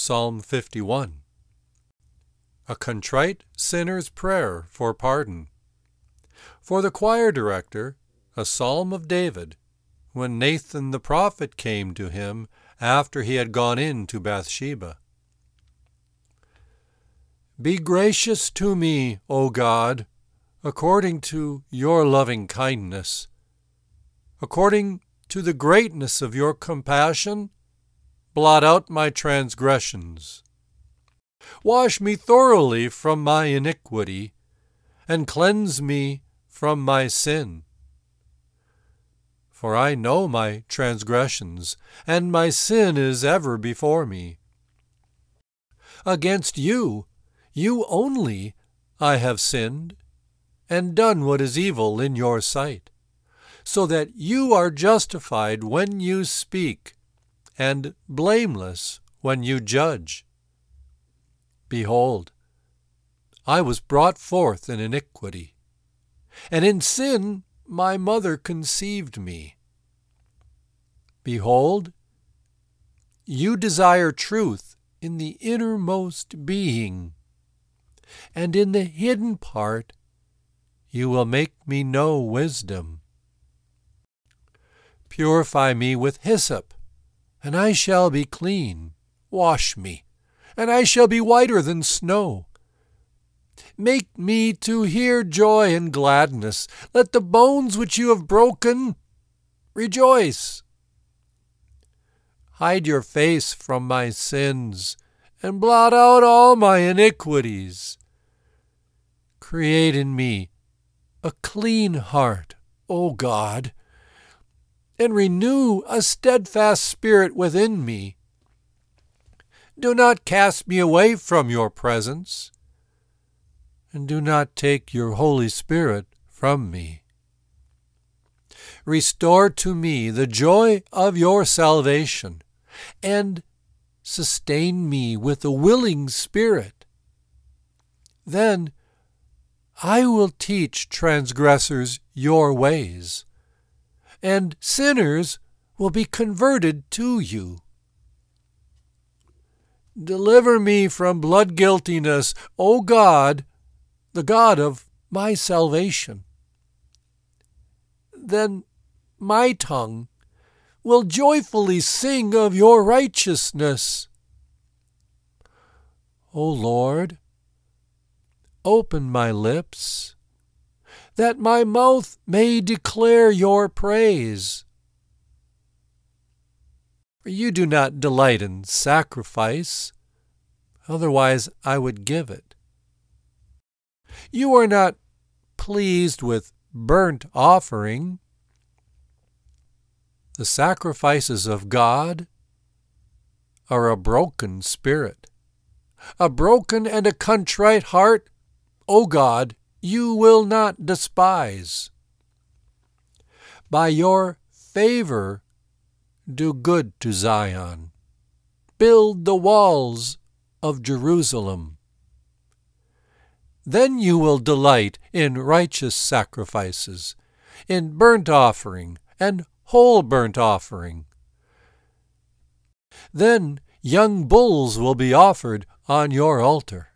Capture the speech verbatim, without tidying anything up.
Psalm fifty-one. A contrite sinner's prayer for pardon. For the choir director, a psalm of David, when Nathan the prophet came to him after he had gone in to Bathsheba. Be gracious to me, O God, according to your loving kindness. According to the greatness of your compassion, blot out my transgressions. Wash me thoroughly from my iniquity, and cleanse me from my sin. For I know my transgressions, and my sin is ever before me. Against you, you only, I have sinned, and done what is evil in your sight, so that you are justified when you speak, and blameless when you judge. Behold, I was brought forth in iniquity, and in sin my mother conceived me. Behold, you desire truth in the innermost being, and in the hidden part you will make me know wisdom. Purify me with hyssop, and I shall be clean. Wash me, and I shall be whiter than snow. Make me to hear joy and gladness. Let the bones which you have broken rejoice. Hide your face from my sins, and blot out all my iniquities. Create in me a clean heart, O God, and renew a steadfast spirit within me. Do not cast me away from your presence, and do not take your Holy Spirit from me. Restore to me the joy of your salvation, and sustain me with a willing spirit. Then I will teach transgressors your ways, and sinners will be converted to you. Deliver me from blood guiltiness, O God, the God of my salvation. Then my tongue will joyfully sing of your righteousness. O Lord, open my lips, that my mouth may declare your praise. For you do not delight in sacrifice, otherwise I would give it. You are not pleased with burnt offering. The sacrifices of God are a broken spirit. A broken and a contrite heart, O God, you will not despise. By your favor, do good to Zion. Build the walls of Jerusalem. Then you will delight in righteous sacrifices, in burnt offering and whole burnt offering. Then young bulls will be offered on your altar.